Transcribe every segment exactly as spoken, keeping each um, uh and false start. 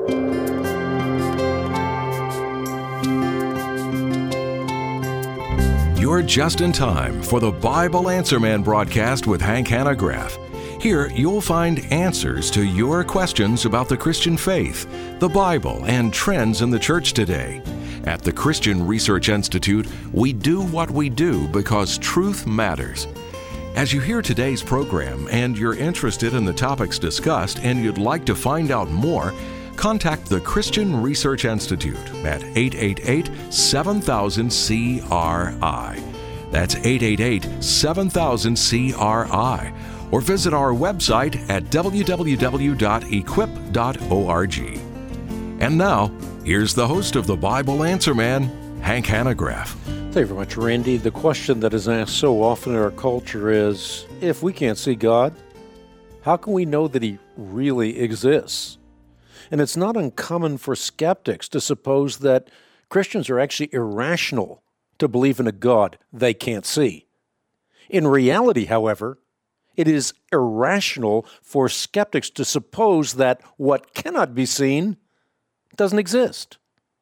You're just in time for the Bible Answer Man broadcast with Hank Hanegraaff. Here, you'll find answers to your questions about the Christian faith, the Bible, and trends in the church today. At the Christian Research Institute, we do what we do because truth matters. As you hear today's program and you're interested in the topics discussed and you'd like to find out more, contact the Christian Research Institute at eight eight eight, seven thousand, C R I. That's eight eight eight, seven thousand, C R I. Or visit our website at w w w dot equip dot org. And now, here's the host of the Bible Answer Man, Hank Hanegraaff. Thank you very much, Randy. The question that is asked so often in our culture is, if we can't see God, how can we know that He really exists? And it's not uncommon for skeptics to suppose that Christians are actually irrational to believe in a God they can't see. In reality, however, it is irrational for skeptics to suppose that what cannot be seen doesn't exist.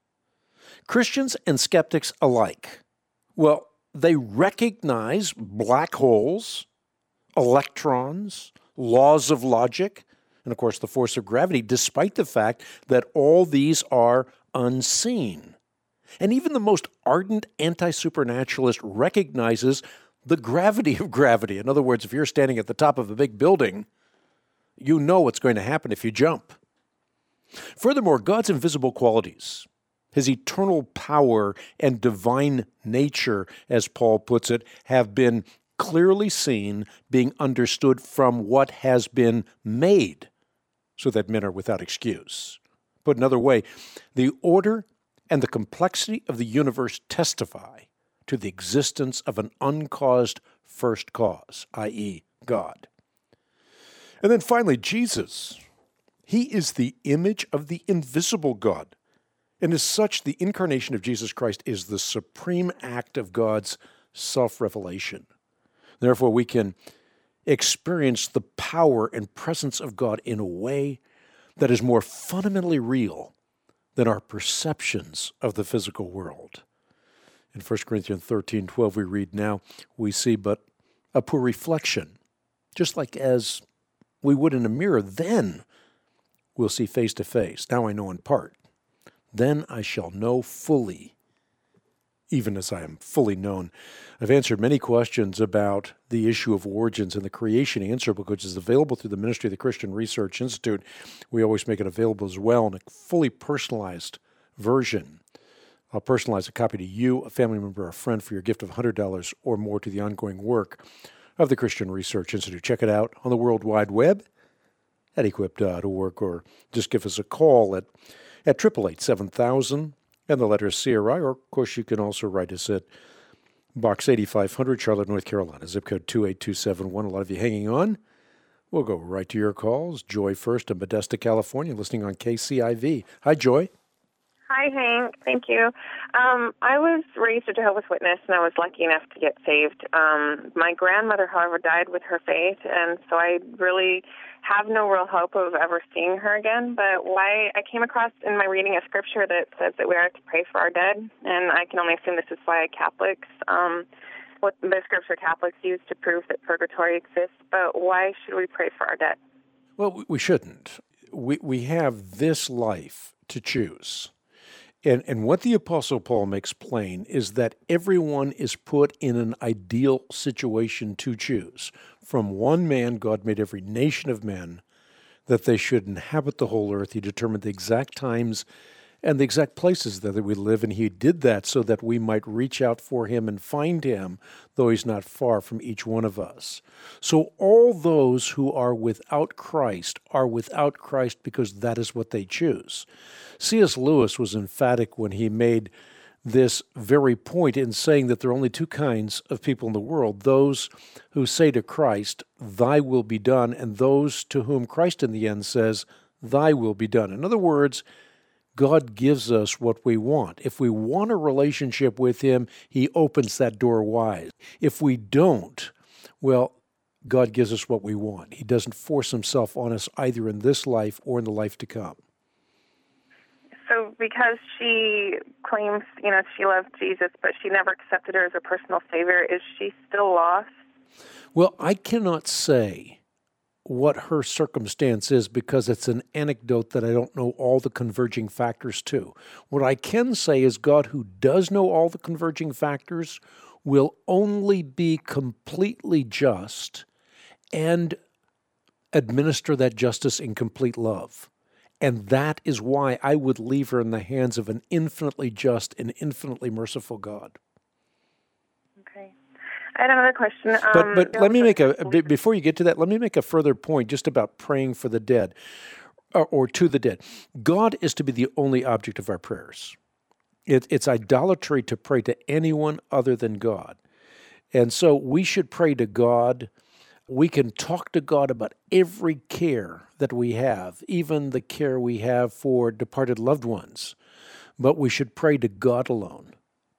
Christians and skeptics alike, well, they recognize black holes, electrons, laws of logic, and of course the force of gravity, despite the fact that all these are unseen. And even the most ardent anti-supernaturalist recognizes the gravity of gravity. In other words, if you're standing at the top of a big building, you know what's going to happen if you jump. Furthermore, God's invisible qualities, His eternal power and divine nature, as Paul puts it, have been clearly seen, being understood from what has been made, so that men are without excuse. Put another way, the order and the complexity of the universe testify to the existence of an uncaused first cause, that is, God. And then finally, Jesus. He is the image of the invisible God. And as such, the incarnation of Jesus Christ is the supreme act of God's self-revelation. Therefore, we can experience the power and presence of God in a way that is more fundamentally real than our perceptions of the physical world. In First Corinthians thirteen twelve, we read, "Now we see but a poor reflection, just like as we would in a mirror. Then we'll see face to face. Now I know in part. Then I shall know fully, even as I am fully known." I've answered many questions about the issue of origins in the Creation Answer Book, which is available through the Ministry of the Christian Research Institute. We always make it available as well in a fully personalized version. I'll personalize a copy to you, a family member, or a friend for your gift of one hundred dollars or more to the ongoing work of the Christian Research Institute. Check it out on the World Wide Web at equip dot org, or just give us a call at at eight eight eight, seven thousand and the letter C R I, or of course you can also write us at Box eighty-five hundred, Charlotte, North Carolina, zip code two eight two seven one. A lot of you hanging on. We'll go right to your calls. Joy first in Modesto, California, listening on K C I V. Hi, Joy. Hi, Hank. Thank you. Um, I was raised a Jehovah's Witness, and I was lucky enough to get saved. Um, my grandmother, however, died with her faith, and so I really have no real hope of ever seeing her again. But why I came across in my reading a scripture that says that we are to pray for our dead, and I can only assume this is why Catholics, um, what the scripture Catholics use to prove that purgatory exists. But why should we pray for our dead? Well, we shouldn't. We we have this life to choose. And and what the Apostle Paul makes plain is that everyone is put in an ideal situation to choose. From one man, God made every nation of men that they should inhabit the whole earth. He determined the exact times and the exact places that we live, and He did that so that we might reach out for Him and find Him, though He's not far from each one of us. So all those who are without Christ are without Christ because that is what they choose. C S Lewis was emphatic when he made this very point in saying that there are only two kinds of people in the world, those who say to Christ, "Thy will be done," and those to whom Christ in the end says, "Thy will be done." In other words, God gives us what we want. If we want a relationship with Him, He opens that door wide. If we don't, well, God gives us what we want. He doesn't force Himself on us either in this life or in the life to come. so because she claims, you know, she loved Jesus, but she never accepted her as a personal savior, is she still lost? Well, I cannot say what her circumstance is because it's an anecdote that I don't know all the converging factors to. What I can say is God, who does know all the converging factors, will only be completely just and administer that justice in complete love. And that is why I would leave her in the hands of an infinitely just and infinitely merciful God. Okay. I had another question. But Um, but let me make a, before you get to that, let me make a further point just about praying for the dead, or, or to the dead. God is to be the only object of our prayers. It, it's idolatry to pray to anyone other than God. And so we should pray to God. We can talk to God about every care that we have, even the care we have for departed loved ones. But we should pray to God alone.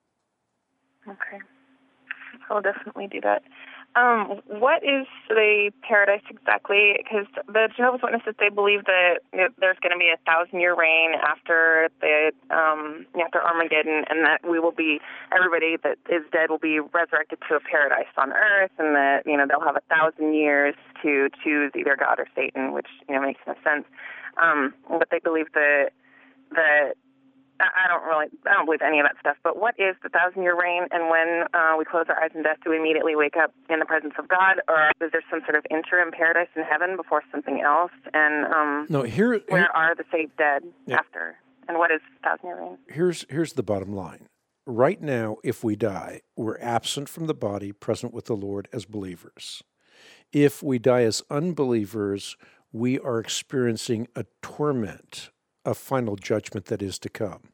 Okay. I'll definitely do that. Um, what is the paradise exactly? Because the Jehovah's Witnesses, they believe that there's going to be a thousand-year reign after the um, after Armageddon, and that we will be everybody that is dead will be resurrected to a paradise on earth, and that you know they'll have a thousand years to choose either God or Satan, which you know makes no sense. Um, but they believe that that. I don't really, I don't believe any of that stuff, but what is the thousand-year reign, and when uh, we close our eyes in death, do we immediately wake up in the presence of God, or is there some sort of interim paradise in heaven before something else, and um, no, here, where here, are the saved dead yeah. after, and what is the thousand-year reign? Here's, here's the bottom line. Right now, if we die, we're absent from the body, present with the Lord as believers. If we die as unbelievers, we are experiencing a torment, a final judgment that is to come.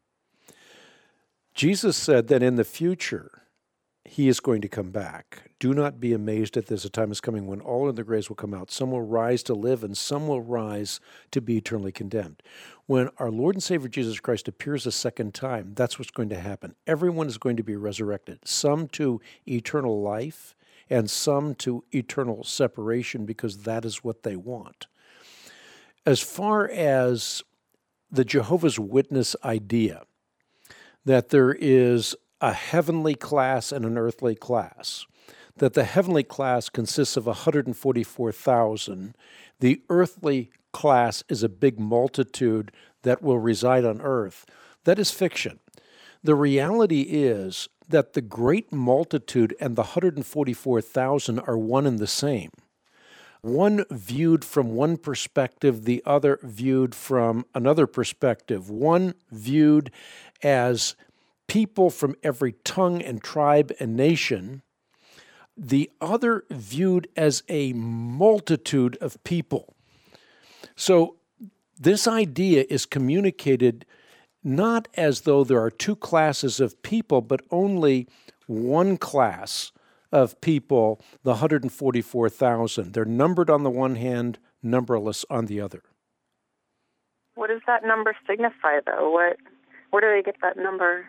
Jesus said that in the future, he is going to come back. Do not be amazed at this. A time is coming when all in the graves will come out. Some will rise to live, and some will rise to be eternally condemned. When our Lord and Savior Jesus Christ appears a second time, that's what's going to happen. Everyone is going to be resurrected, some to eternal life and some to eternal separation, because that is what they want. As far as the Jehovah's Witness idea, that there is a heavenly class and an earthly class, that the heavenly class consists of one hundred forty-four thousand, the earthly class is a big multitude that will reside on earth, that is fiction. The reality is that the great multitude and the one hundred forty-four thousand are one and the same. One viewed from one perspective, the other viewed from another perspective. One viewed as people from every tongue and tribe and nation, the other viewed as a multitude of people. So this idea is communicated not as though there are two classes of people, but only one class of people, the one hundred forty-four thousand. They're numbered on the one hand, numberless on the other. What does that number signify, though? What, where do they get that number?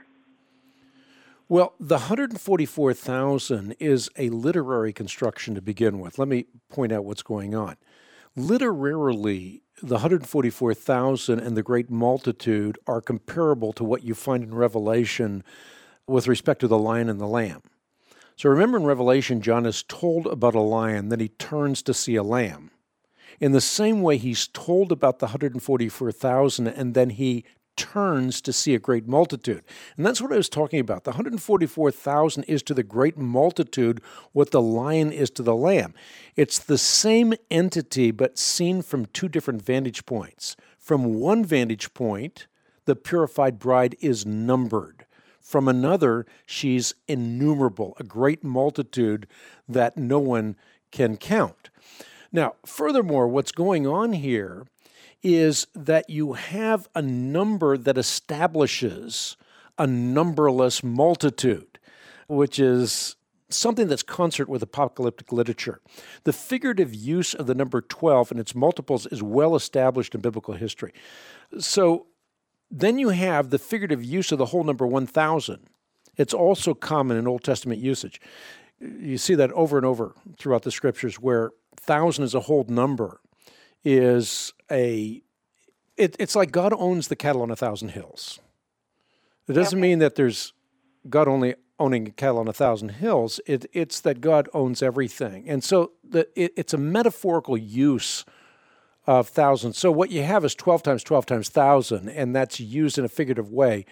Well, the one hundred forty-four thousand is a literary construction to begin with. Let me point out what's going on. Literarily, the one hundred forty-four thousand and the great multitude are comparable to what you find in Revelation with respect to the lion and the lamb. So remember in Revelation, John is told about a lion, then he turns to see a lamb. In the same way, he's told about the one hundred forty-four thousand, and then he turns to see a great multitude. And that's what I was talking about. The one hundred forty-four thousand is to the great multitude what the lion is to the lamb. It's the same entity, but seen from two different vantage points. From one vantage point, the purified bride is numbered. From another, she's innumerable, a great multitude that no one can count. Now, furthermore, what's going on here is that you have a number that establishes a numberless multitude, which is something that's concert with apocalyptic literature. The figurative use of the number twelve and its multiples is well established in biblical history. So then you have the figurative use of the whole number one thousand. It's also common in Old Testament usage. You see that over and over throughout the scriptures where thousand as a whole number is a it, it's like God owns the cattle on a thousand hills. It doesn't Okay. mean that there's God only owning cattle on a thousand hills. It, it's that God owns everything. And so the, it, it's a metaphorical use of thousands. So what you have is twelve times twelve times one thousand, and that's used in a figurative way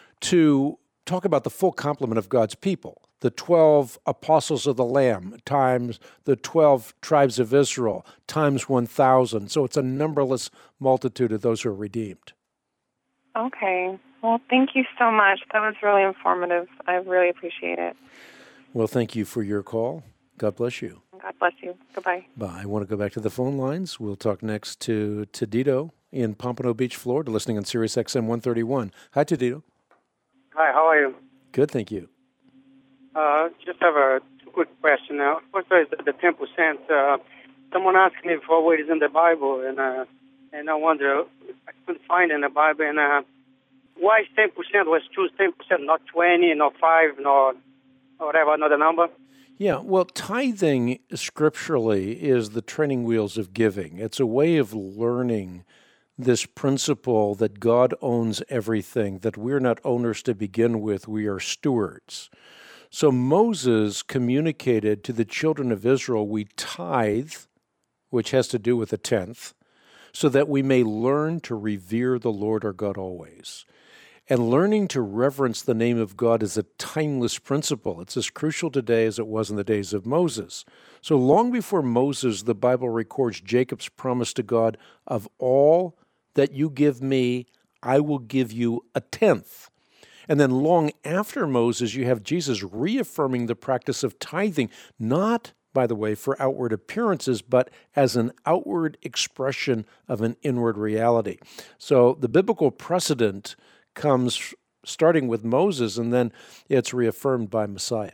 to talk about the full complement of God's people. The twelve apostles of the Lamb times the twelve tribes of Israel times one thousand. So it's a numberless multitude of those who are redeemed. Okay. Well, thank you so much. That was really informative. I really appreciate it. Well, thank you for your call. God bless you. God bless you. Goodbye. Bye. I want to go back to the phone lines. We'll talk next to Tedito in Pompano Beach, Florida, listening on Sirius X M one thirty-one. Hi, Tedito. Hi, how are you? Good, thank you. Uh, just have a quick question now. First is the, the ten percent. Uh, someone asked me before where it is in the Bible, and uh, and I wonder, I couldn't find it in the Bible, and uh, why ten percent was choose ten percent, not twenty, not five, nor whatever, another number? Yeah, well, tithing scripturally is the training wheels of giving. It's a way of learning this principle that God owns everything, that we're not owners to begin with, we are stewards. So Moses communicated to the children of Israel, we tithe, which has to do with a tenth, so that we may learn to revere the Lord our God always. And learning to reverence the name of God is a timeless principle. It's as crucial today as it was in the days of Moses. So long before Moses, the Bible records Jacob's promise to God, of all that you give me, I will give you a tenth. And then long after Moses, you have Jesus reaffirming the practice of tithing, not, by the way, for outward appearances, but as an outward expression of an inward reality. So the biblical precedent comes starting with Moses, and then it's reaffirmed by Messiah.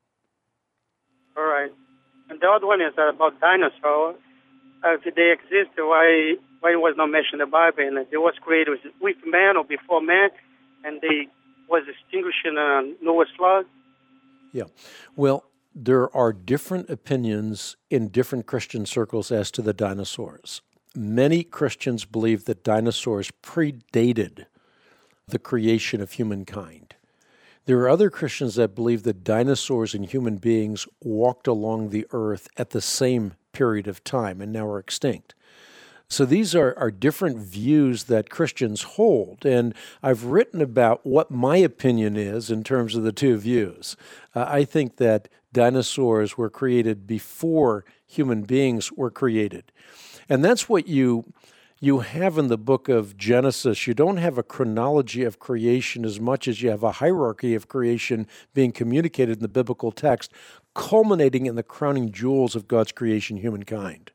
All right. And the other one is about dinosaurs. Uh, if they exist, why why it was not mentioned in the Bible? And they was created with man or before man, and they was extinguished in uh, Noah's flood. Yeah. Well, there are different opinions in different Christian circles as to the dinosaurs. Many Christians believe that dinosaurs predated the creation of humankind. There are other Christians that believe that dinosaurs and human beings walked along the earth at the same period of time and now are extinct. So these are, are different views that Christians hold, and I've written about what my opinion is in terms of the two views. Uh, I think that dinosaurs were created before human beings were created. And that's what you you have in the book of Genesis. You don't have a chronology of creation as much as you have a hierarchy of creation being communicated in the biblical text, culminating in the crowning jewels of God's creation, humankind.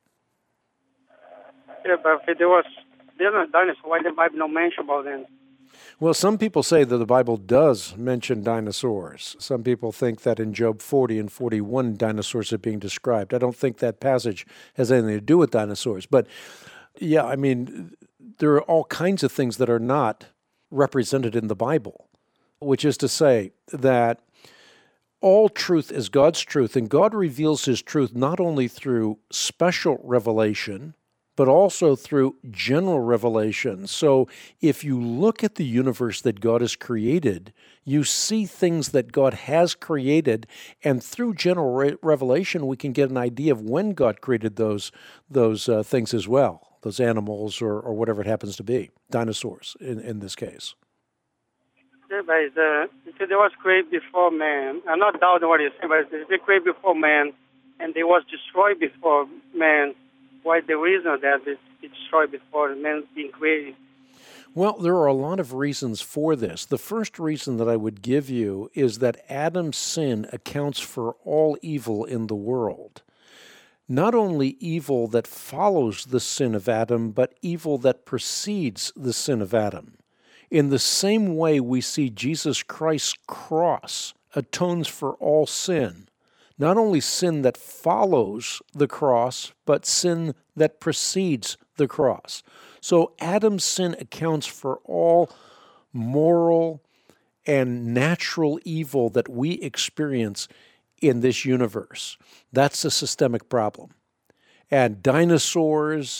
Yeah, but if there was there was dinosaurs, why the Bible not mention about them? Well, some people say that the Bible does mention dinosaurs. Some people think that in Job forty and forty-one, dinosaurs are being described. I don't think that passage has anything to do with dinosaurs. But yeah, I mean, there are all kinds of things that are not represented in the Bible, which is to say that all truth is God's truth, and God reveals his truth not only through special revelation, but also through general revelation. So if you look at the universe that God has created, you see things that God has created, and through general re- revelation, we can get an idea of when God created those those uh, things as well, those animals or, or whatever it happens to be, dinosaurs in, in this case. Yeah, but uh, if they was created before man, I'm not doubting what you're saying, but if they created before man and they was destroyed before man, why the reason that it's destroyed before man being created? Well, there are a lot of reasons for this. The first reason that I would give you is that Adam's sin accounts for all evil in the world. Not only evil that follows the sin of Adam, but evil that precedes the sin of Adam. In the same way, we see Jesus Christ's cross atones for all sin. Not only sin that follows the cross, but sin that precedes the cross. So Adam's sin accounts for all moral and natural evil that we experience in this universe. That's a systemic problem. And dinosaurs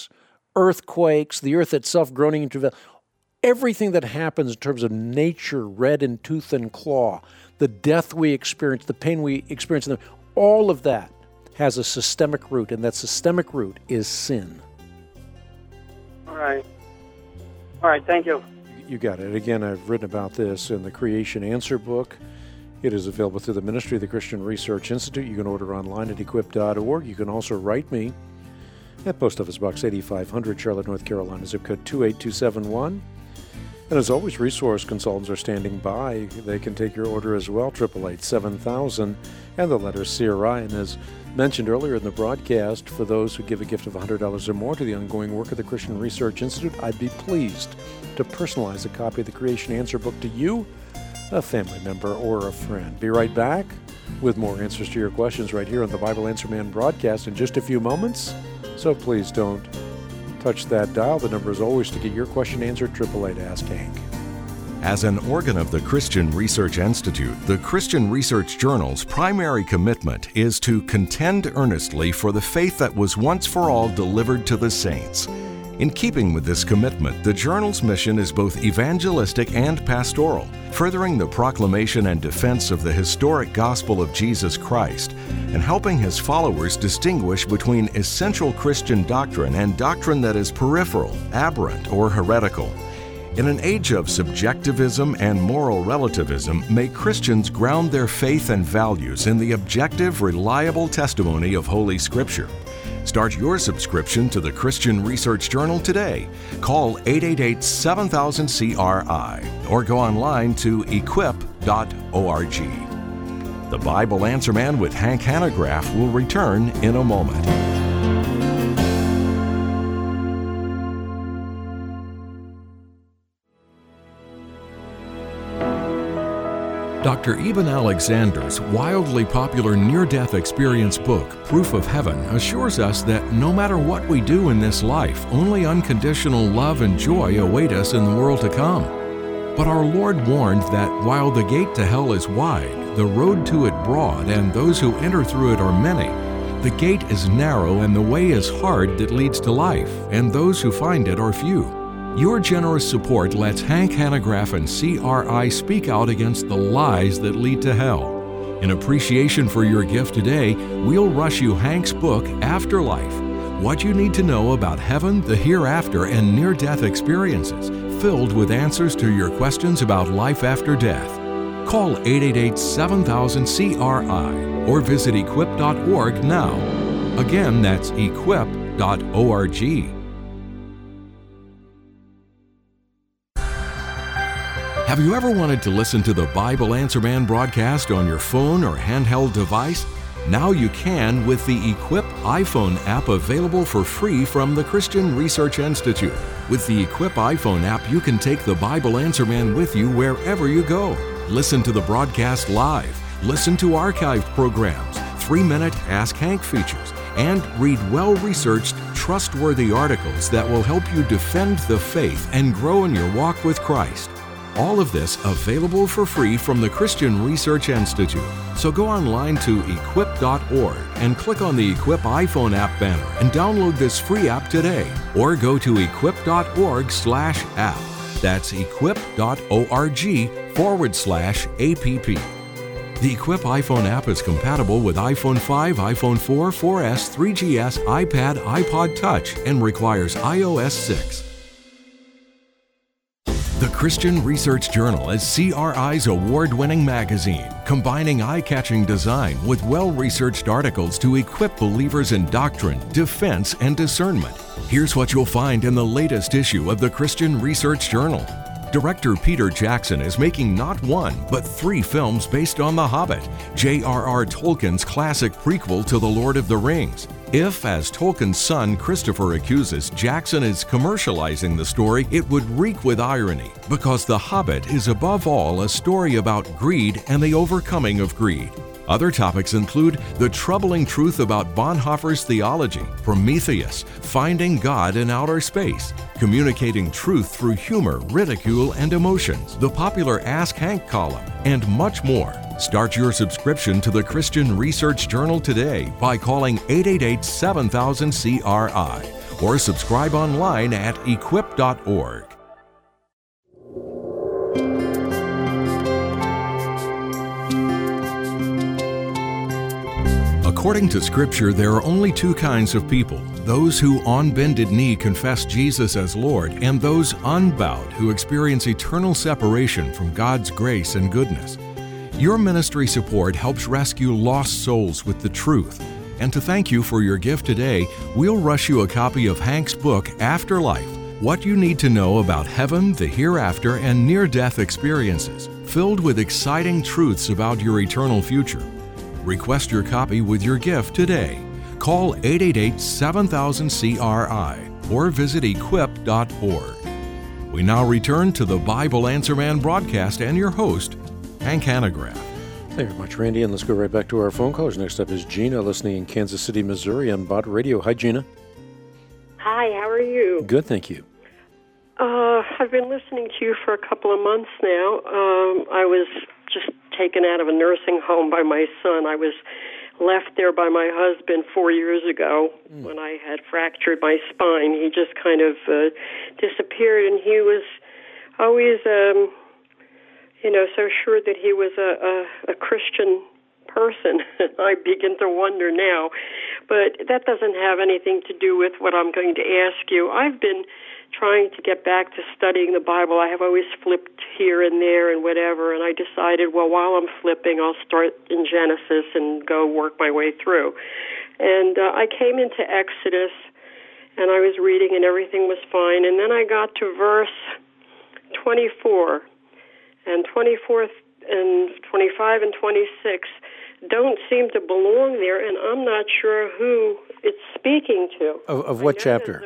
earthquakes, the earth itself groaning in travail, everything that happens in terms of nature, red in tooth and claw, the death we experience, the pain we experience, all of that has a systemic root, and that systemic root is sin. All right. All right, thank you. You got it. Again, I've written about this in the Creation Answer book. It is available through the Ministry of the Christian Research Institute. You can order online at equip dot org. You can also write me at Post Office Box eighty-five hundred, Charlotte, North Carolina, zip code two eight two seven one. And as always, resource consultants are standing by. They can take your order as well, eight eight eight, seven thousand, and the letter C R I. And as mentioned earlier in the broadcast, for those who give a gift of one hundred dollars or more to the ongoing work of the Christian Research Institute, I'd be pleased to personalize a copy of the Creation Answer book to you, a family member, or a friend. Be right back with more answers to your questions right here on the Bible Answer Man broadcast in just a few moments. So please don't touch that dial. The number is always to get your question answered, eight eight eight, ask Hank. As an organ of the Christian Research Institute, the Christian Research Journal's primary commitment is to contend earnestly for the faith that was once for all delivered to the saints. In keeping with this commitment, the journal's mission is both evangelistic and pastoral, furthering the proclamation and defense of the historic gospel of Jesus Christ, and helping his followers distinguish between essential Christian doctrine and doctrine that is peripheral, aberrant, or heretical. In an age of subjectivism and moral relativism, may Christians ground their faith and values in the objective, reliable testimony of Holy Scripture. Start your subscription to the Christian Research Journal today. Call eight eight eight, seven thousand, C R I or go online to equip dot org. The Bible Answer Man with Hank Hanegraaff will return in a moment. Doctor Eben Alexander's wildly popular near-death experience book, Proof of Heaven, assures us that no matter what we do in this life, only unconditional love and joy await us in the world to come. But our Lord warned that while the gate to hell is wide, the road to it broad, and those who enter through it are many, the gate is narrow and the way is hard that leads to life, and those who find it are few. Your generous support lets Hank Hanegraaff and C R I speak out against the lies that lead to hell. In appreciation for your gift today, we'll rush you Hank's book, Afterlife, What You Need to Know About Heaven, the Hereafter, and Near-Death Experiences, filled with answers to your questions about life after death. Call eight eight eight, seven thousand, C R I or visit equip dot org now. Again, that's equip dot org. Have you ever wanted to listen to the Bible Answer Man broadcast on your phone or handheld device? Now you can with the Equip iPhone app, available for free from the Christian Research Institute. With the Equip iPhone app, you can take the Bible Answer Man with you wherever you go. Listen to the broadcast live, listen to archived programs, three-minute Ask Hank features, and read well-researched, trustworthy articles that will help you defend the faith and grow in your walk with Christ. All of this available for free from the Christian Research Institute. So go online to equip dot org and click on the Equip iPhone app banner and download this free app today. Or go to equip dot org slash app. That's equip dot org forward slash app. The Equip iPhone app is compatible with iPhone five, iPhone four, four S, three G S, iPad, iPod Touch, and requires i O S six. The Christian Research Journal is C R I's award-winning magazine, combining eye-catching design with well-researched articles to equip believers in doctrine, defense, and discernment. Here's what you'll find in the latest issue of the Christian Research Journal. Director Peter Jackson is making not one, but three films based on The Hobbit, J R R Tolkien's classic prequel to The Lord of the Rings. If, as Tolkien's son Christopher accuses, Jackson is commercializing the story, it would reek with irony, because The Hobbit is above all a story about greed and the overcoming of greed. Other topics include the troubling truth about Bonhoeffer's theology, Prometheus, finding God in outer space, communicating truth through humor, ridicule, and emotions, the popular Ask Hank column, and much more. Start your subscription to the Christian Research Journal today by calling eight eight eight, seven thousand, C R I or subscribe online at equip dot org. According to Scripture, there are only two kinds of people: those who on bended knee confess Jesus as Lord, and those unbowed who experience eternal separation from God's grace and goodness. Your ministry support helps rescue lost souls with the truth. And to thank you for your gift today, we'll rush you a copy of Hank's book, Afterlife: What You Need to Know About Heaven, the Hereafter, and Near-Death Experiences, filled with exciting truths about your eternal future. Request your copy with your gift today. Call eight eight eight, seven thousand, C R I or visit equip dot org. We now return to the Bible Answer Man broadcast and your host, Hank Hanegraaff. Thank you very much, Randy, and let's go right back to our phone calls. Next up is Gina, listening in Kansas City, Missouri on Bott Radio. Hi, Gina. Hi, how are you? Good, thank you. Uh, I've been listening to you for a couple of months now. Um, I was just taken out of a nursing home by my son. I was left there by my husband four years ago mm. when I had fractured my spine. He just kind of uh, disappeared, and he was always... Um, you know, so sure that he was a, a, a Christian person. I begin to wonder now. But that doesn't have anything to do with what I'm going to ask you. I've been trying to get back to studying the Bible. I have always flipped here and there and whatever, and I decided, well, while I'm flipping, I'll start in Genesis and go work my way through. And uh, I came into Exodus, and I was reading, and everything was fine. And then I got to verse twenty-four. And twenty-four and twenty-five and twenty-six don't seem to belong there, and I'm not sure who it's speaking to. Of, of what chapter?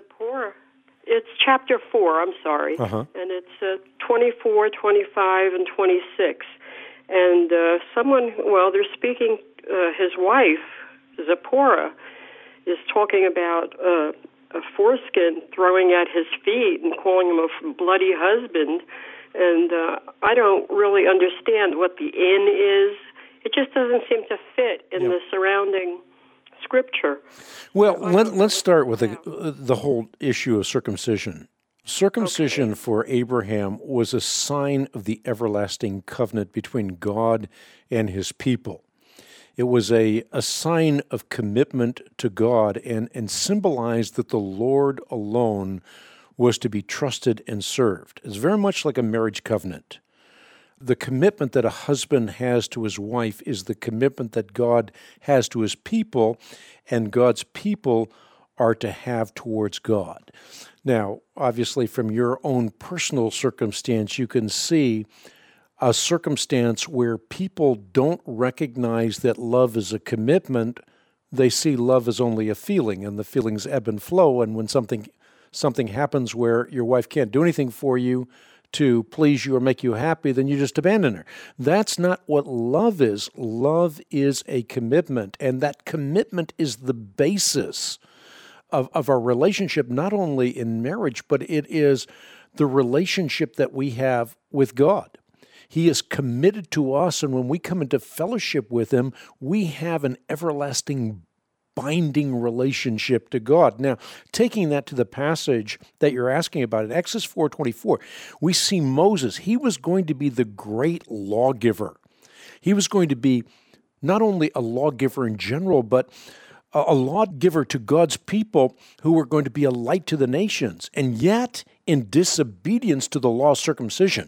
It's chapter four, I'm sorry. Uh-huh. And it's uh, twenty-four, twenty-five, and twenty-six. And uh, someone, well, they're speaking, uh, his wife, Zipporah, is talking about uh, a foreskin throwing at his feet and calling him a bloody husband. And uh, I don't really understand what the in is. It just doesn't seem to fit in yep. the surrounding scripture. Well, let, let's start with the, the whole issue of circumcision. Circumcision okay. for Abraham was a sign of the everlasting covenant between God and his people. It was a, a sign of commitment to God and, and symbolized that the Lord alone was to be trusted and served. It's very much like a marriage covenant. The commitment that a husband has to his wife is the commitment that God has to his people, and God's people are to have towards God. Now, obviously, from your own personal circumstance, you can see a circumstance where people don't recognize that love is a commitment. They see love as only a feeling, and the feelings ebb and flow, and when something something happens where your wife can't do anything for you to please you or make you happy, then you just abandon her. That's not what love is. Love is a commitment, and that commitment is the basis of, of our relationship, not only in marriage, but it is the relationship that we have with God. He is committed to us, and when we come into fellowship with him, we have an everlasting binding relationship to God. Now, taking that to the passage that you're asking about, in Exodus four twenty-four, we see Moses. He was going to be the great lawgiver. He was going to be not only a lawgiver in general, but a lawgiver to God's people who were going to be a light to the nations. And yet, in disobedience to the law of circumcision,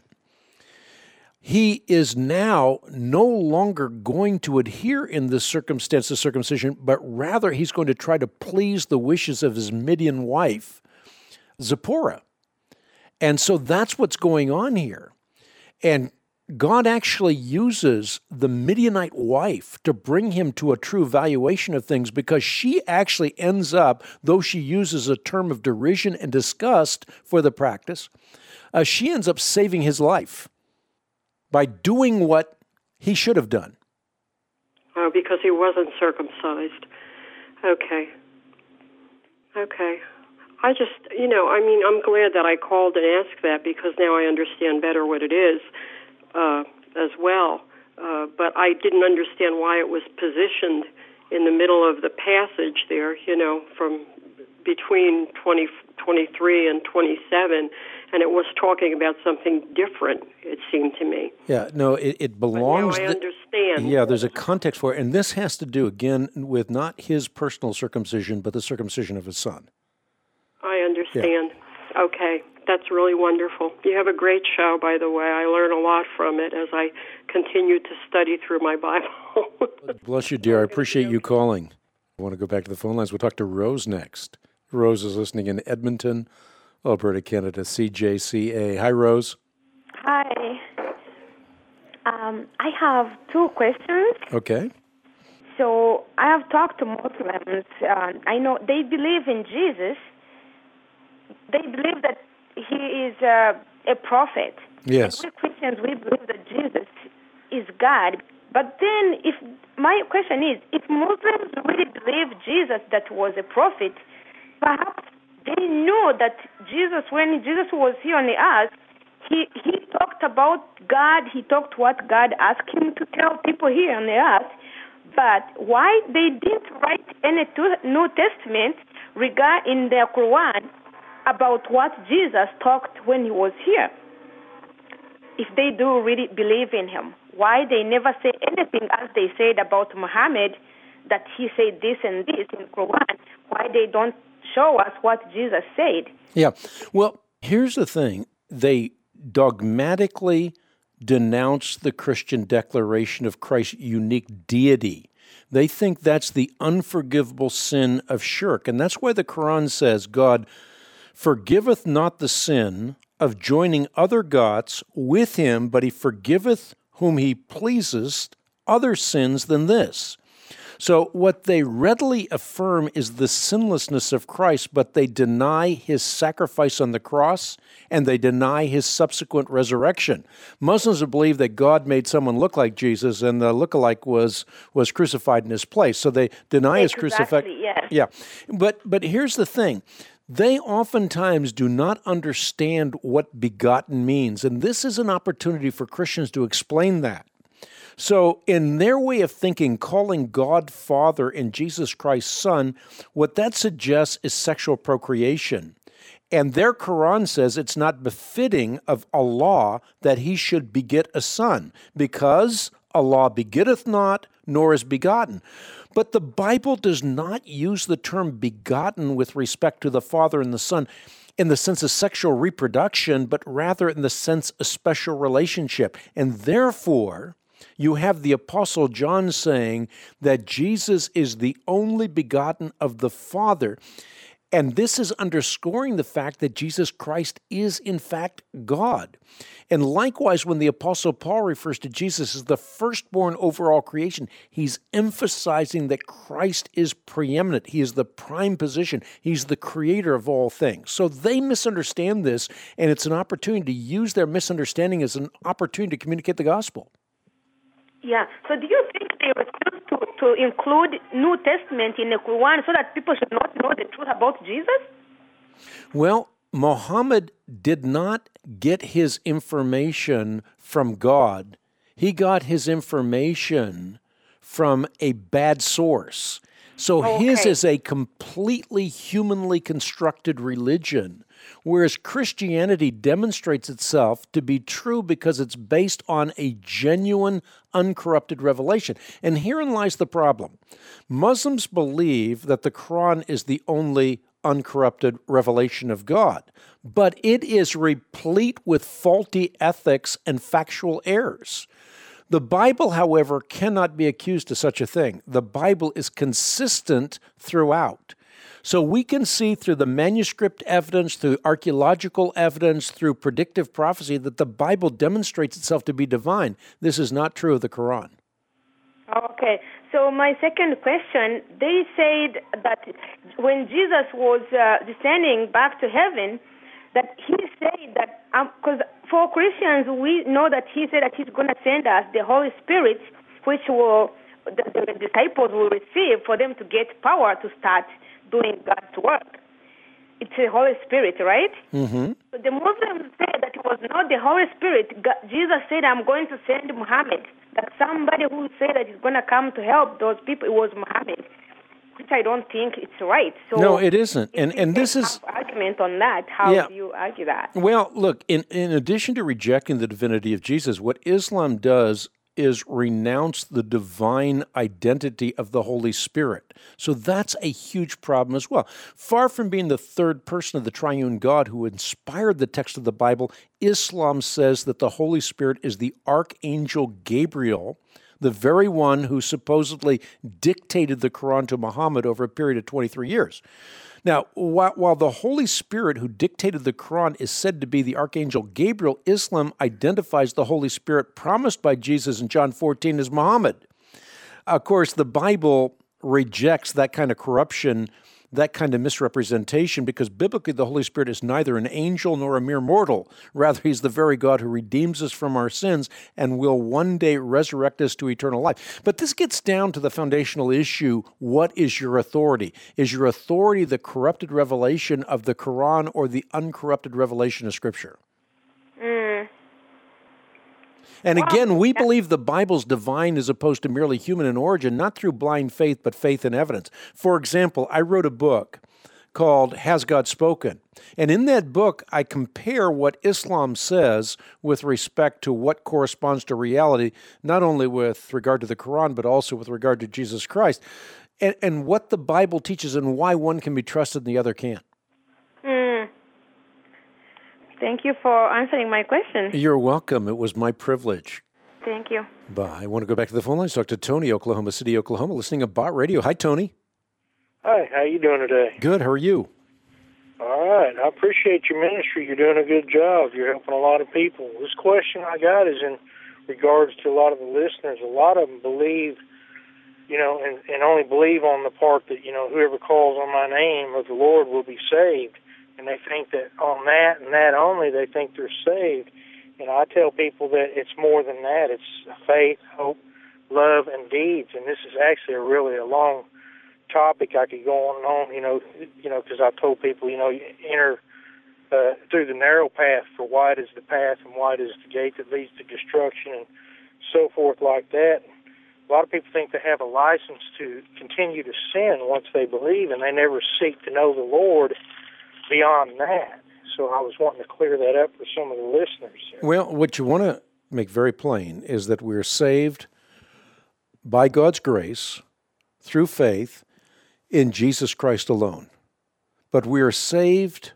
he is now no longer going to adhere in this circumstance of circumcision, but rather he's going to try to please the wishes of his Midian wife, Zipporah. And so that's what's going on here. And God actually uses the Midianite wife to bring him to a true valuation of things, because she actually ends up, though she uses a term of derision and disgust for the practice, uh, she ends up saving his life by doing what he should have done. Oh, because he wasn't circumcised. Okay. Okay. I just, you know, I mean, I'm glad that I called and asked that, because now I understand better what it is uh, as well. Uh, but I didn't understand why it was positioned in the middle of the passage there, you know, from between twenty, twenty-three and twenty-seven, and it was talking about something different, it seemed to me. Yeah, no, it, it belongs... But now I th- understand. Yeah, there's a context for it, and this has to do, again, with not his personal circumcision, but the circumcision of his son. I understand. Yeah. Okay, that's really wonderful. You have a great show, by the way. I learn a lot from it as I continue to study through my Bible. Bless you, dear. I appreciate you calling. I want to go back to the phone lines. We'll talk to Rose next. Rose is listening in Edmonton, Alberta, Canada, C J C A. Hi, Rose. Hi. Um, I have two questions. Okay. So I have talked to Muslims. Uh, I know they believe in Jesus. They believe that he is uh, a prophet. Yes. And we Christians, we believe that Jesus is God. But then, if my question is, if Muslims really believe Jesus that was a prophet, perhaps they know that Jesus, when Jesus was here on the earth, he, he talked about God, he talked what God asked him to tell people here on the earth. But why they didn't write any New Testament regard in their Quran about what Jesus talked when he was here? If they do really believe in him, why they never say anything as they said about Muhammad, that he said this and this in Quran? Why they don't show us what Jesus said? Yeah. Well, here's the thing. They dogmatically denounce the Christian declaration of Christ's unique deity. They think that's the unforgivable sin of shirk. And that's why the Quran says, God forgiveth not the sin of joining other gods with him, but he forgiveth whom he pleaseth other sins than this. So what they readily affirm is the sinlessness of Christ, but they deny his sacrifice on the cross, and they deny his subsequent resurrection. Muslims believe that God made someone look like Jesus, and the lookalike was was crucified in his place. So they deny exactly, his crucifixion. Yes. Yeah, but but here's the thing. They oftentimes do not understand what begotten means, and this is an opportunity for Christians to explain that. So in their way of thinking, calling God Father and Jesus Christ Son, what that suggests is sexual procreation. And their Quran says it's not befitting of Allah that he should beget a son, because Allah begetteth not, nor is begotten. But the Bible does not use the term begotten with respect to the Father and the Son in the sense of sexual reproduction, but rather in the sense of special relationship. And therefore, you have the Apostle John saying that Jesus is the only begotten of the Father. And this is underscoring the fact that Jesus Christ is, in fact, God. And likewise, when the Apostle Paul refers to Jesus as the firstborn over all creation, he's emphasizing that Christ is preeminent. He is the prime position. He's the creator of all things. So they misunderstand this, and it's an opportunity to use their misunderstanding as an opportunity to communicate the gospel. Yeah. So do you think they refuse to, to include New Testament in the Quran so that people should not know the truth about Jesus? Well, Muhammad did not get his information from God. He got his information from a bad source. So okay. his is a completely humanly constructed religion, whereas Christianity demonstrates itself to be true because it's based on a genuine, uncorrupted revelation. And herein lies the problem. Muslims believe that the Quran is the only uncorrupted revelation of God, but it is replete with faulty ethics and factual errors. The Bible, however, cannot be accused of such a thing. The Bible is consistent throughout. So we can see through the manuscript evidence, through archaeological evidence, through predictive prophecy, that the Bible demonstrates itself to be divine. This is not true of the Quran. Okay. So my second question, they said that when Jesus was uh, descending back to heaven, that he said that, because um, for Christians, we know that he said that he's going to send us the Holy Spirit, which will the, the disciples will receive for them to get power to start doing God's work. It's the Holy Spirit, right? Mm-hmm. So the Muslims said that it was not the Holy Spirit. God, Jesus said, I'm going to send Muhammad. That somebody who said that he's going to come to help those people, it was Muhammad. which I don't think it's right. So no, it isn't. And and this is argument on that. How yeah. do you argue that? Well, look, in, in addition to rejecting the divinity of Jesus, what Islam does is renounce the divine identity of the Holy Spirit. So that's a huge problem as well. Far from being the third person of the triune God who inspired the text of the Bible, Islam says that the Holy Spirit is the Archangel Gabriel, the very one who supposedly dictated the Quran to Muhammad over a period of twenty-three years. Now, while, while the Holy Spirit who dictated the Quran is said to be the Archangel Gabriel, Islam identifies the Holy Spirit promised by Jesus in John fourteen as Muhammad. Of course, the Bible rejects that kind of corruption, that kind of misrepresentation, because biblically the Holy Spirit is neither an angel nor a mere mortal. Rather, he's the very God who redeems us from our sins and will one day resurrect us to eternal life. But this gets down to the foundational issue: what is your authority? Is your authority the corrupted revelation of the Quran or the uncorrupted revelation of Scripture? Mm. And Well, again, we that- believe the Bible's divine as opposed to merely human in origin, not through blind faith, but faith in evidence. For example, I wrote a book called Has God Spoken? And in that book, I compare what Islam says with respect to what corresponds to reality, not only with regard to the Quran, but also with regard to Jesus Christ, and, and what the Bible teaches and why one can be trusted and the other can't. Mm. Thank you for answering my question. You're welcome. It was my privilege. Thank you. Bye. I want to go back to the phone lines, talk to Tony, Oklahoma City, Oklahoma, listening to Bot Radio. Hi, Tony. Hi, how you doing today? Good. How are you? All right. I appreciate your ministry. You're doing a good job. You're helping a lot of people. This question I got is in regards to a lot of the listeners. A lot of them believe, you know, and, and only believe on the part that, you know, whoever calls on my name of the Lord will be saved. And they think that on that and that only, they think they're saved. And I tell people that it's more than that. It's faith, hope, love, and deeds. And this is actually a really a long topic. I could go on and on, you know, you know, because I told people, you know, you enter uh, through the narrow path, for wide is the path and wide is the gate that leads to destruction, and so forth like that. A lot of people think they have a license to continue to sin once they believe, and they never seek to know the Lord beyond that. So I was wanting to clear that up for some of the listeners. Well, what you want to make very plain is that we're saved by God's grace through faith in Jesus Christ alone. But we are saved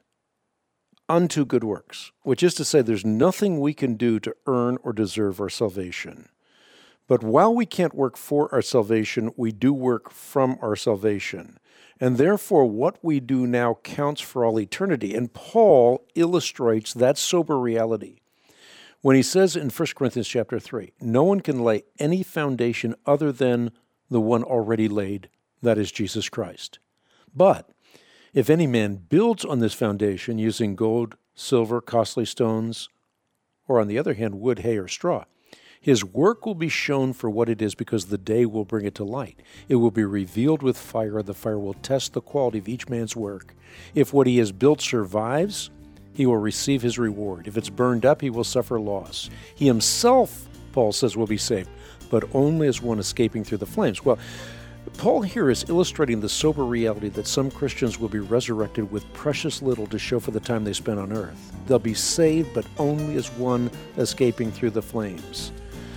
unto good works, which is to say there's nothing we can do to earn or deserve our salvation. But while we can't work for our salvation, we do work from our salvation. And therefore, what we do now counts for all eternity. And Paul illustrates that sober reality when he says in First Corinthians chapter three, no one can lay any foundation other than the one already laid, that is Jesus Christ. But if any man builds on this foundation using gold, silver, costly stones, or on the other hand, wood, hay, or straw, his work will be shown for what it is, because the day will bring it to light. It will be revealed with fire, and the fire will test the quality of each man's work. If what he has built survives, he will receive his reward. If it's burned up, he will suffer loss. He himself, Paul says, will be saved, but only as one escaping through the flames. Well, Paul here is illustrating the sober reality that some Christians will be resurrected with precious little to show for the time they spent on earth. They'll be saved, but only as one escaping through the flames.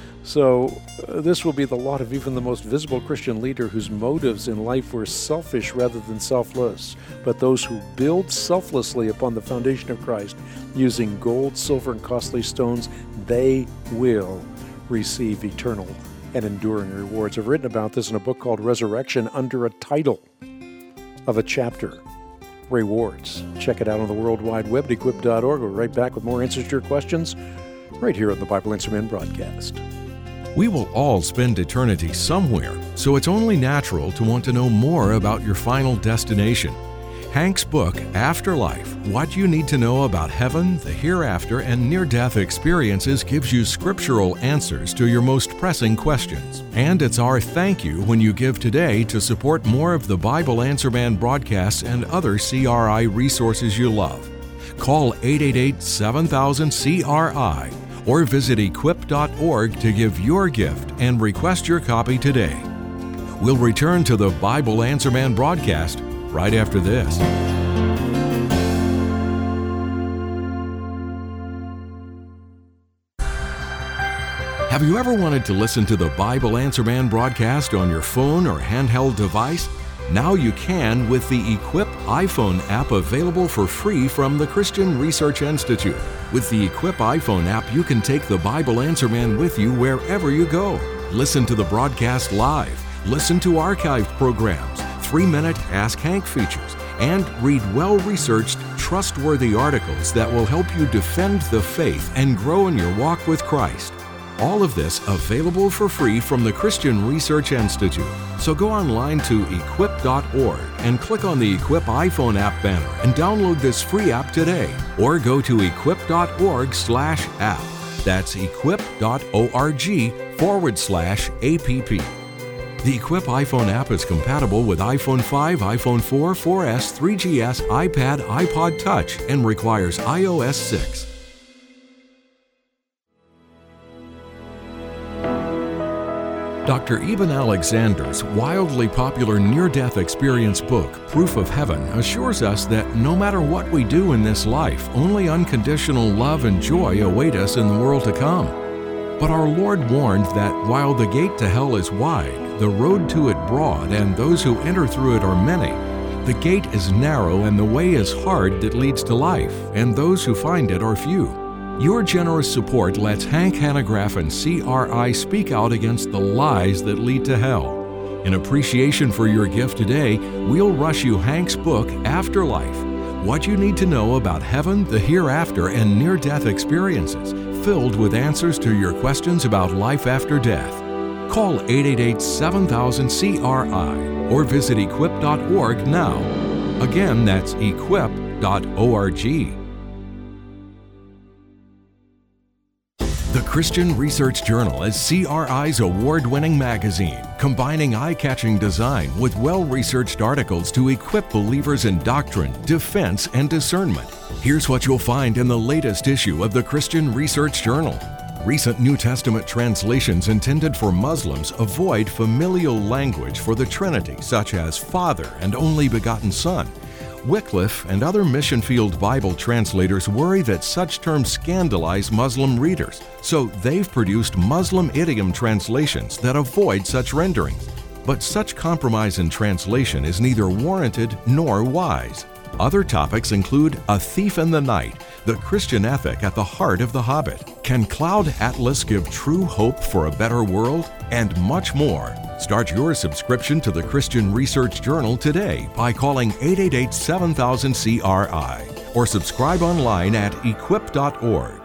So uh, this will be the lot of even the most visible Christian leader whose motives in life were selfish rather than selfless. But those who build selflessly upon the foundation of Christ, using gold, silver, and costly stones, they will receive eternal and enduring rewards. I've written about this in a book called Resurrection under a title of a chapter, Rewards. Check it out on the World Wide Web at equip dot org. We're right back with more answers to your questions right here on the Bible Answer Man broadcast. We will all spend eternity somewhere, so it's only natural to want to know more about your final destination. Hank's book, Afterlife, What You Need to Know About Heaven, the Hereafter, and Near-Death Experiences gives you scriptural answers to your most pressing questions. And it's our thank you when you give today to support more of the Bible Answer Man broadcasts and other C R I resources you love. Call eight eight eight, seven thousand, C R I or visit equip dot org to give your gift and request your copy today. We'll return to the Bible Answer Man broadcast right after this. Have you ever wanted to listen to the Bible Answer Man broadcast on your phone or handheld device? Now you can with the Equip iPhone app, available for free from the Christian Research Institute. With the Equip iPhone app, you can take the Bible Answer Man with you wherever you go. Listen to the broadcast live, listen to archived programs, three-minute Ask Hank features, and read well-researched, trustworthy articles that will help you defend the faith and grow in your walk with Christ. All of this available for free from the Christian Research Institute. So go online to equip dot org and click on the Equip iPhone app banner and download this free app today. Or go to equip dot org slash app. That's equip dot org forward slash app. The Equip iPhone app is compatible with iPhone five, iPhone four, four S, three G S, iPad, iPod Touch, and requires i O S six. Doctor Eben Alexander's wildly popular near-death experience book, Proof of Heaven, assures us that no matter what we do in this life, only unconditional love and joy await us in the world to come. But our Lord warned that while the gate to hell is wide, the road to it broad, and those who enter through it are many, the gate is narrow and the way is hard that leads to life, and those who find it are few. Your generous support lets Hank Hanegraaff and C R I speak out against the lies that lead to hell. In appreciation for your gift today, we'll rush you Hank's book, Afterlife: What You Need to Know About Heaven, the Hereafter, and Near-Death Experiences, filled with answers to your questions about life after death. Call eight eight eight, seven thousand, C R I or visit equip dot org now. Again, that's equip dot org. The Christian Research Journal is C R I's award-winning magazine, combining eye-catching design with well-researched articles to equip believers in doctrine, defense, and discernment. Here's what you'll find in the latest issue of the Christian Research Journal. Recent New Testament translations intended for Muslims avoid familial language for the Trinity, such as Father and Only Begotten Son. Wycliffe and other mission field Bible translators worry that such terms scandalize Muslim readers, so they've produced Muslim idiom translations that avoid such renderings. But such compromise in translation is neither warranted nor wise. Other topics include A Thief in the Night, the Christian ethic at the heart of The Hobbit, Can Cloud Atlas Give True Hope for a Better World, and much more. Start your subscription to the Christian Research Journal today by calling eight eight eight, seven thousand, C R I or subscribe online at equip dot org.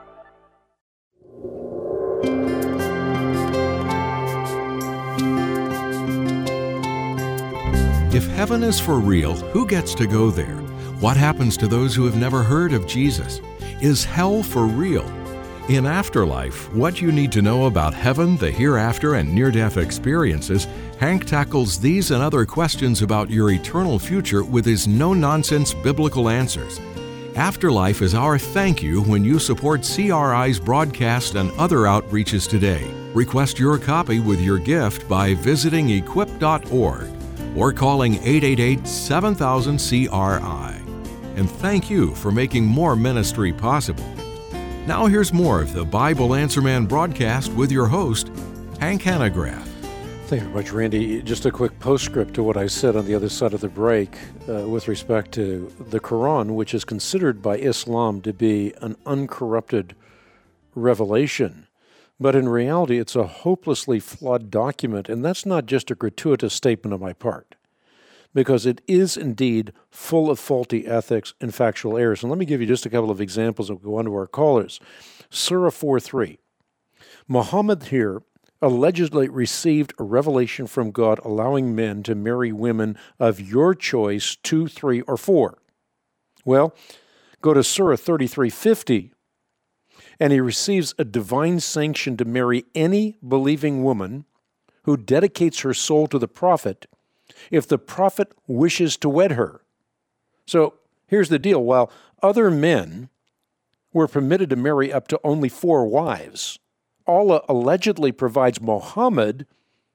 If heaven is for real, who gets to go there? What happens to those who have never heard of Jesus? Is hell for real? In Afterlife: What You Need to Know About Heaven, the Hereafter, and Near-Death Experiences, Hank tackles these and other questions about your eternal future with his no-nonsense biblical answers. Afterlife is our thank you when you support C R I's broadcast and other outreaches today. Request your copy with your gift by visiting equip dot org or calling eight eight eight, seven thousand, C R I. And thank you for making more ministry possible. Now here's more of the Bible Answer Man broadcast with your host, Hank Hanegraaff. Thank you very much, Randy. Just a quick postscript to what I said on the other side of the break uh, with respect to the Quran, which is considered by Islam to be an uncorrupted revelation. But in reality, it's a hopelessly flawed document, and that's not just a gratuitous statement on my part, because it is indeed full of faulty ethics and factual errors. And let me give you just a couple of examples and go on to our callers. Surah four three. Muhammad here allegedly received a revelation from God allowing men to marry women of your choice, two, three, or four. Well, go to Surah thirty-three fifty. And he receives a divine sanction to marry any believing woman who dedicates her soul to the prophet if the prophet wishes to wed her. So here's the deal. While other men were permitted to marry up to only four wives, Allah allegedly provides Muhammad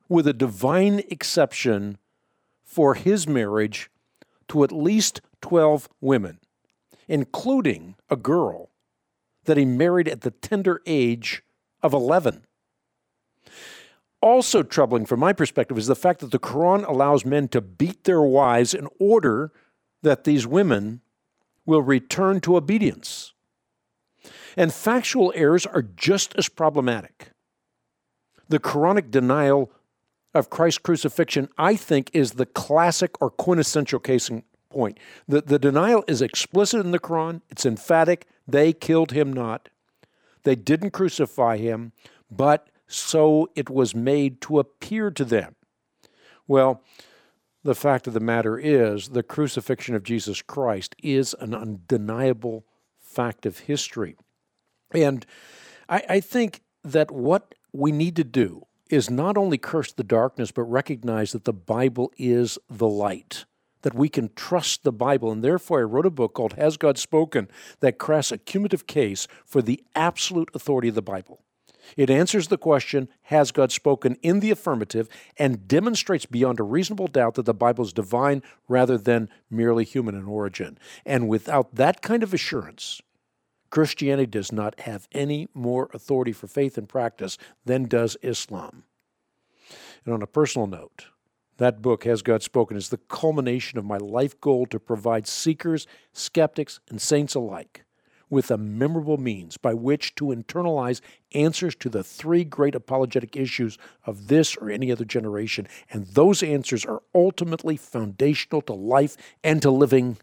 with a divine exception for his marriage to at least twelve women, including a girl that he married at the tender age of eleven. Also troubling from my perspective is the fact that the Quran allows men to beat their wives in order that these women will return to obedience. And factual errors are just as problematic. The Quranic denial of Christ's crucifixion, I think, is the classic or quintessential case in point. The, the denial is explicit in the Quran. It's emphatic. They killed him not. They didn't crucify him, but so it was made to appear to them. Well, the fact of the matter is the crucifixion of Jesus Christ is an undeniable fact of history. And I, I think that what we need to do is not only curse the darkness, but recognize that the Bible is the light, that we can trust the Bible. And therefore, I wrote a book called Has God Spoken that crafts a cumulative case for the absolute authority of the Bible. It answers the question, has God spoken, in the affirmative, and demonstrates beyond a reasonable doubt that the Bible is divine rather than merely human in origin. And without that kind of assurance, Christianity does not have any more authority for faith and practice than does Islam. And on a personal note, that book, Has God Spoken, is the culmination of my life goal to provide seekers, skeptics, and saints alike with a memorable means by which to internalize answers to the three great apologetic issues of this or any other generation. And those answers are ultimately foundational to life and to living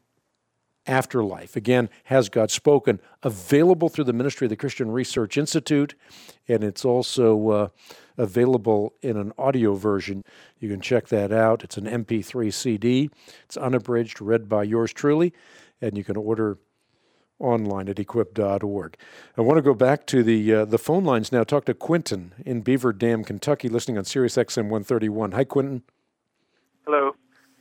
after life. Again, Has God Spoken, available through the ministry of the Christian Research Institute, and it's also uh, available in an audio version. You can check that out. It's an M P three C D. It's unabridged, read by yours truly, and you can order online at equip dot org. I want to go back to the uh, the phone lines now. Talk to Quentin in Beaver Dam, Kentucky, listening on Sirius X M one thirty-one. Hi, Quentin. Hello.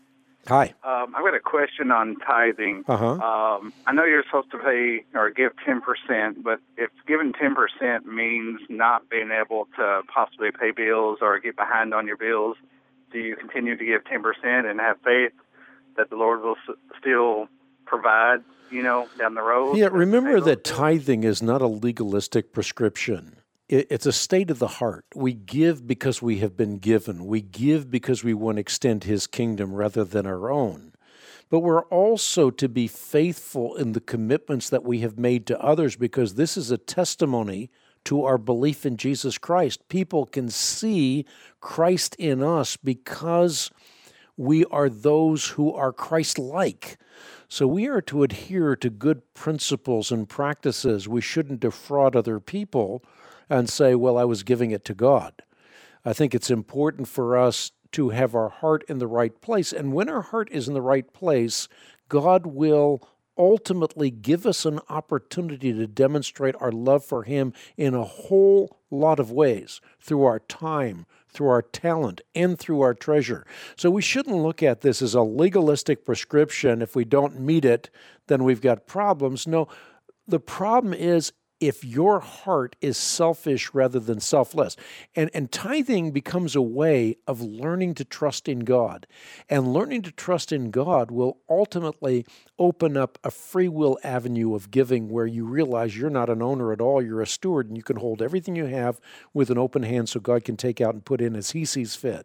Hi. Um, I've got a question on tithing. Uh-huh. Um, I know you're supposed to pay or give ten percent, but if giving ten percent means not being able to possibly pay bills or get behind on your bills, do you continue to give ten percent and have faith that the Lord will s- still provide, you know, down the road? Yeah, remember that tithing is not a legalistic prescription. It's a state of the heart. We give because we have been given. We give because we want to extend His kingdom rather than our own. But we're also to be faithful in the commitments that we have made to others, because this is a testimony to our belief in Jesus Christ. People can see Christ in us because we are those who are Christ-like. So we are to adhere to good principles and practices. We shouldn't defraud other people and say, well, I was giving it to God. I think it's important for us to have our heart in the right place. And when our heart is in the right place, God will ultimately give us an opportunity to demonstrate our love for Him in a whole lot of ways, through our time, through our talent, and through our treasure. So we shouldn't look at this as a legalistic prescription. If we don't meet it, then we've got problems. No, the problem is if your heart is selfish rather than selfless. And, and tithing becomes a way of learning to trust in God. And learning to trust in God will ultimately open up a free will avenue of giving where you realize you're not an owner at all, you're a steward, and you can hold everything you have with an open hand so God can take out and put in as He sees fit.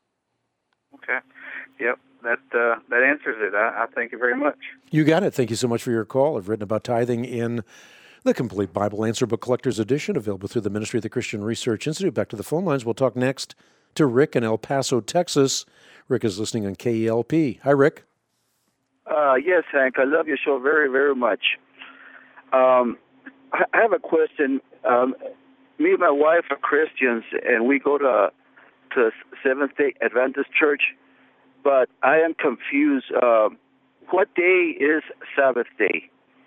Okay. Yep. That uh, that answers it. I, I thank you very much. You got it. Thank you so much for your call. I've written about tithing in the Complete Bible Answer Book Collector's Edition, available through the Ministry of the Christian Research Institute. Back to the phone lines. We'll talk next to Rick in El Paso, Texas. Rick is listening on K E L P. Hi, Rick. Uh, yes, Hank. I love your show very, very much. Um, I have a question. Um, me and my wife are Christians, and we go to to Seventh-day Adventist Church, but I am confused. Uh, what day is Sabbath day?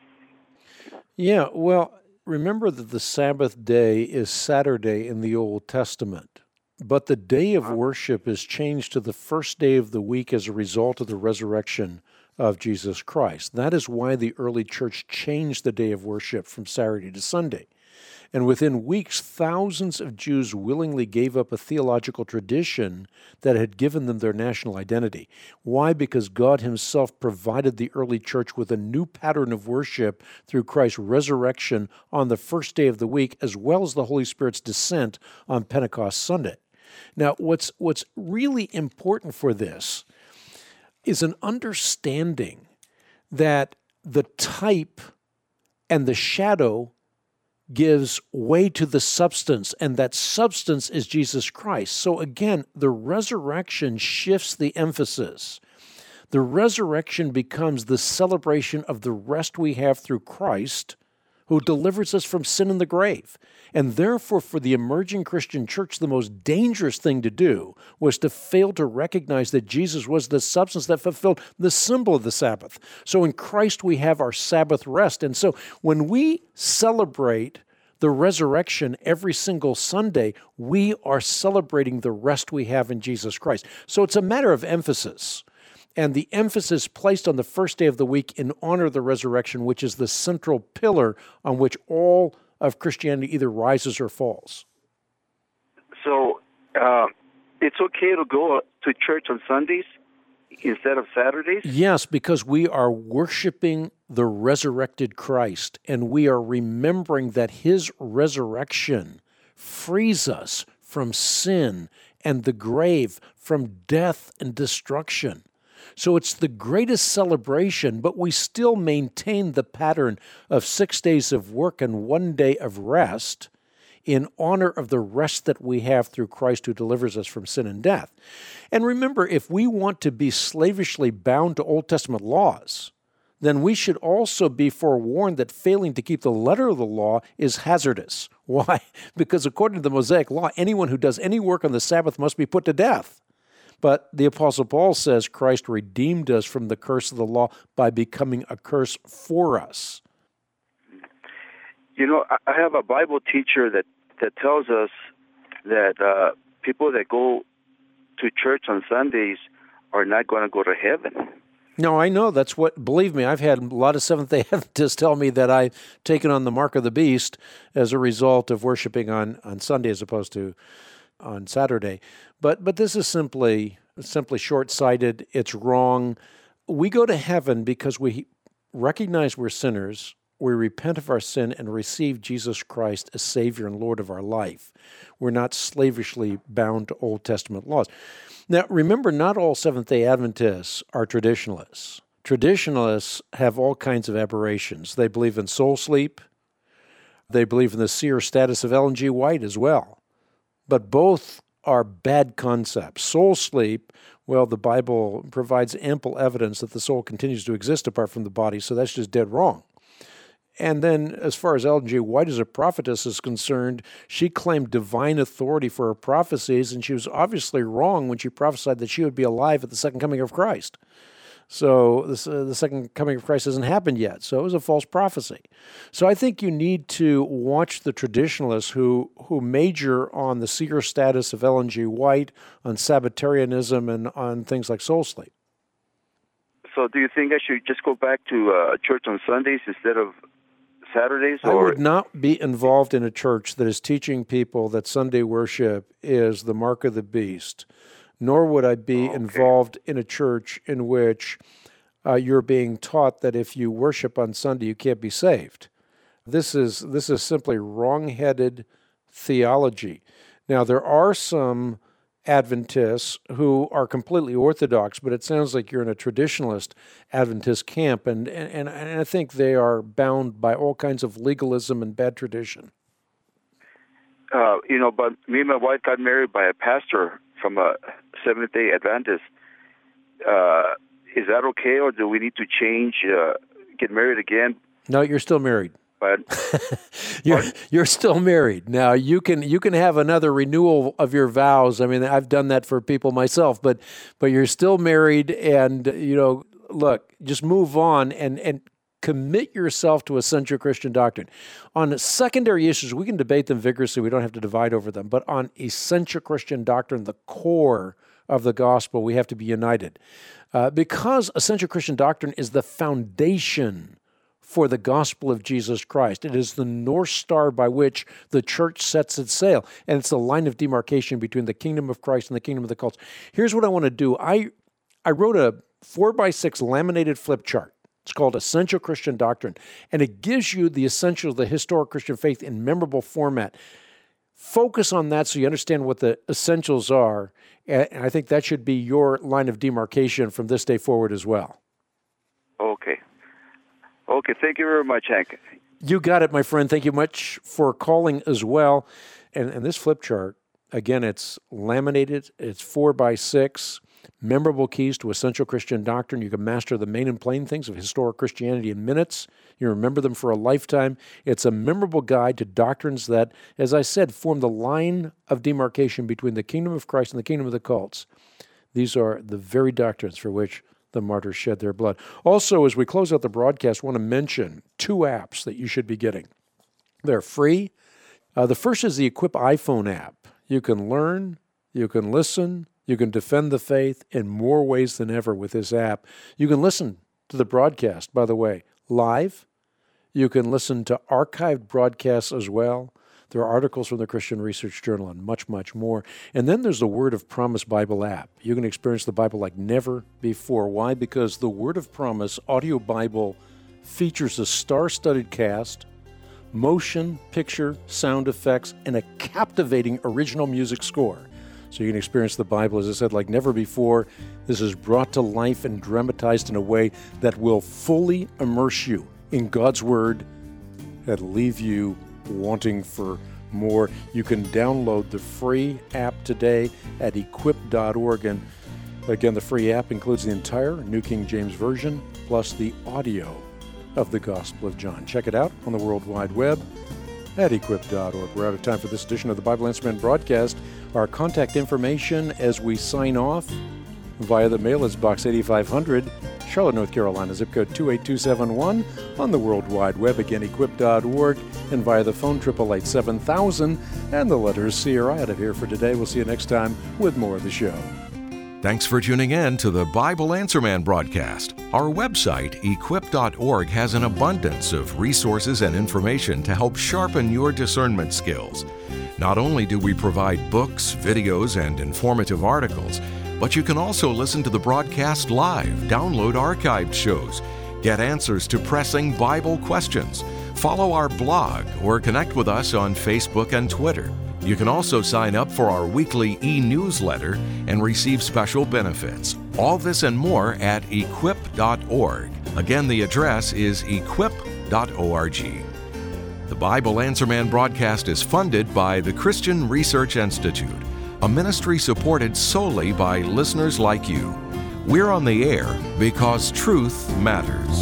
Yeah, well, remember that the Sabbath day is Saturday in the Old Testament, but the day of worship is changed to the first day of the week as a result of the resurrection of Jesus Christ. That is why the early church changed the day of worship from Saturday to Sunday. And within weeks, thousands of Jews willingly gave up a theological tradition that had given them their national identity. Why? Because God himself provided the early church with a new pattern of worship through Christ's resurrection on the first day of the week, as well as the Holy Spirit's descent on Pentecost Sunday. Now, what's, what's really important for this is an understanding that the type and the shadow gives way to the substance, and that substance is Jesus Christ. So again, the resurrection shifts the emphasis. The resurrection becomes the celebration of the rest we have through Christ, who delivers us from sin and the grave. And therefore, for the emerging Christian church, the most dangerous thing to do was to fail to recognize that Jesus was the substance that fulfilled the symbol of the Sabbath. So in Christ, we have our Sabbath rest. And so when we celebrate the resurrection every single Sunday, we are celebrating the rest we have in Jesus Christ. So it's a matter of emphasis. And the emphasis placed on the first day of the week in honor of the resurrection, which is the central pillar on which all of Christianity either rises or falls. So uh, it's okay to go to church on Sundays instead of Saturdays? Yes, because we are worshiping the resurrected Christ, and we are remembering that his resurrection frees us from sin and the grave, from death and destruction. So it's the greatest celebration, but we still maintain the pattern of six days of work and one day of rest in honor of the rest that we have through Christ who delivers us from sin and death. And remember, if we want to be slavishly bound to Old Testament laws, then we should also be forewarned that failing to keep the letter of the law is hazardous. Why? Because according to the Mosaic law, anyone who does any work on the Sabbath must be put to death. But the Apostle Paul says Christ redeemed us from the curse of the law by becoming a curse for us. You know, I have a Bible teacher that, that tells us that uh, people that go to church on Sundays are not going to go to heaven. No, I know. That's what, believe me, I've had a lot of Seventh-day Adventists tell me that I've taken on the mark of the beast as a result of worshiping on, on Sunday as opposed to on Saturday. But but this is simply simply short-sighted. It's wrong. We go to heaven because we recognize we're sinners, we repent of our sin, and receive Jesus Christ as Savior and Lord of our life. We're not slavishly bound to Old Testament laws. Now, remember, not all Seventh-day Adventists are traditionalists. Traditionalists have all kinds of aberrations. They believe in soul sleep. They believe in the seer status of Ellen G. White as well. But both are bad concepts. Soul sleep, well, the Bible provides ample evidence that the soul continues to exist apart from the body, so that's just dead wrong. And then, as far as Ellen G. White as a prophetess is concerned, she claimed divine authority for her prophecies, and she was obviously wrong when she prophesied that she would be alive at the second coming of Christ. So this, uh, the second coming of Christ hasn't happened yet, so it was a false prophecy. So I think you need to watch the traditionalists who, who major on the seer status of Ellen G. White, on Sabbatarianism, and on things like soul sleep. So do you think I should just go back to uh, church on Sundays instead of Saturdays? Or? I would not be involved in a church that is teaching people that Sunday worship is the mark of the beast, nor would I be okay. involved in a church in which uh, you're being taught that if you worship on Sunday, you can't be saved. This is this is simply wrong-headed theology. Now, there are some Adventists who are completely orthodox, but it sounds like you're in a traditionalist Adventist camp, and, and, and I think they are bound by all kinds of legalism and bad tradition. Uh, you know, but me and my wife got married by a pastor from a Seventh-day Adventist. Uh, is that okay, or do we need to change, uh, get married again? No, you're still married. But you're you're still married. Now you can you can have another renewal of your vows. I mean, I've done that for people myself, but but you're still married, and you know, look, just move on and and commit yourself to essential Christian doctrine. On secondary issues, we can debate them vigorously. We don't have to divide over them. But on essential Christian doctrine, the core of the gospel, we have to be united. Uh, because essential Christian doctrine is the foundation for the gospel of Jesus Christ. It is the North Star by which the church sets its sail, and it's the line of demarcation between the kingdom of Christ and the kingdom of the cults. Here's what I want to do. I, I wrote a four by six laminated flip chart. It's called Essential Christian Doctrine, and it gives you the essentials of the historic Christian faith in memorable format. Focus on that so you understand what the essentials are, and I think that should be your line of demarcation from this day forward as well. Okay. Okay, thank you very much, Hank. You got it, my friend. Thank you much for calling as well. And, and this flip chart, again, it's laminated. It's four by six. Memorable keys to essential Christian doctrine. You can master the main and plain things of historic Christianity in minutes. You remember them for a lifetime. It's a memorable guide to doctrines that, as I said, form the line of demarcation between the kingdom of Christ and the kingdom of the cults. These are the very doctrines for which the martyrs shed their blood. Also, as we close out the broadcast, I want to mention two apps that you should be getting. They're free. Uh, the first is the Equip iPhone app. You can learn, you can listen, you can defend the faith in more ways than ever with this app. You can listen to the broadcast, by the way, live. You can listen to archived broadcasts as well. There are articles from the Christian Research Journal and much, much more. And then there's the Word of Promise Bible app. You can experience the Bible like never before. Why? Because the Word of Promise audio Bible features a star-studded cast, motion, picture, sound effects, and a captivating original music score. So you can experience the Bible, as I said, like never before. This is brought to life and dramatized in a way that will fully immerse you in God's Word and leave you wanting for more. You can download the free app today at equip dot org. And again, the free app includes the entire New King James Version plus the audio of the Gospel of John. Check it out on the World Wide Web at equip dot org. We're out of time for this edition of the Bible Answer Man broadcast. Our contact information as we sign off via the mail is Box eighty-five hundred, Charlotte, North Carolina, zip code two eight two seven one. On the World Wide Web, again, equip dot org, and via the phone, eight eight eight, seven thousand, and the letters C R I. Out of here for today. We'll see you next time with more of the show. Thanks for tuning in to the Bible Answer Man broadcast. Our website, equip dot org, has an abundance of resources and information to help sharpen your discernment skills. Not only do we provide books, videos, and informative articles, but you can also listen to the broadcast live, download archived shows, get answers to pressing Bible questions, follow our blog, or connect with us on Facebook and Twitter. You can also sign up for our weekly e-newsletter and receive special benefits. All this and more at equip dot org. Again, the address is equip dot org. The Bible Answer Man broadcast is funded by the Christian Research Institute, a ministry supported solely by listeners like you. We're on the air because truth matters.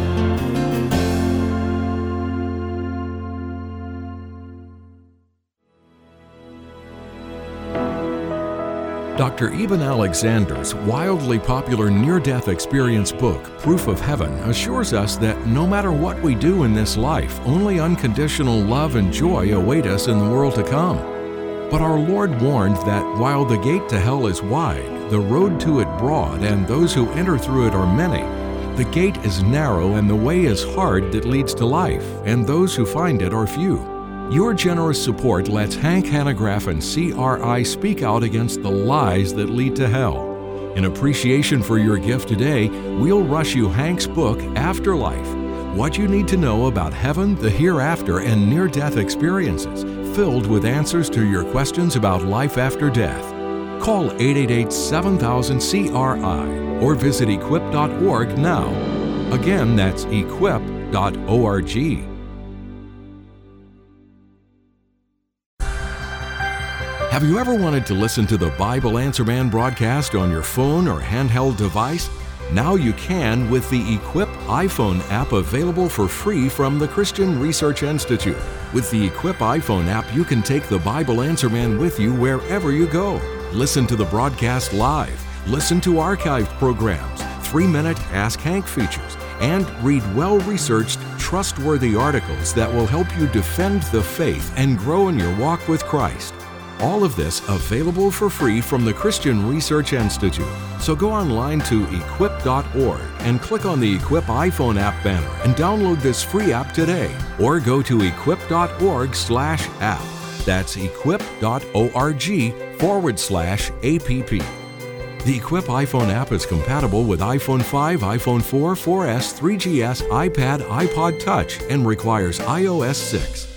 Doctor Eben Alexander's wildly popular near-death experience book, Proof of Heaven, assures us that no matter what we do in this life, only unconditional love and joy await us in the world to come. But our Lord warned that while the gate to hell is wide, the road to it broad, and those who enter through it are many, the gate is narrow and the way is hard that leads to life, and those who find it are few. Your generous support lets Hank Hanegraaff and C R I speak out against the lies that lead to hell. In appreciation for your gift today, we'll rush you Hank's book, Afterlife, What You Need to Know About Heaven, the Hereafter, and Near-Death Experiences, filled with answers to your questions about life after death. Call eight eight eight, seven thousand, C R I or visit equip dot org now. Again, that's equip dot org. Have you ever wanted to listen to the Bible Answer Man broadcast on your phone or handheld device? Now you can with the Equip iPhone app, available for free from the Christian Research Institute. With the Equip iPhone app, you can take the Bible Answer Man with you wherever you go. Listen to the broadcast live, listen to archived programs, three-minute Ask Hank features, and read well-researched, trustworthy articles that will help you defend the faith and grow in your walk with Christ. All of this available for free from the Christian Research Institute. So go online to equip dot org and click on the Equip iPhone app banner and download this free app today. Or go to equip dot org slash app. That's equip dot org forward slash app. The Equip iPhone app is compatible with iPhone five, iPhone four, four S, three G S, iPad, iPod Touch, and requires i O S six.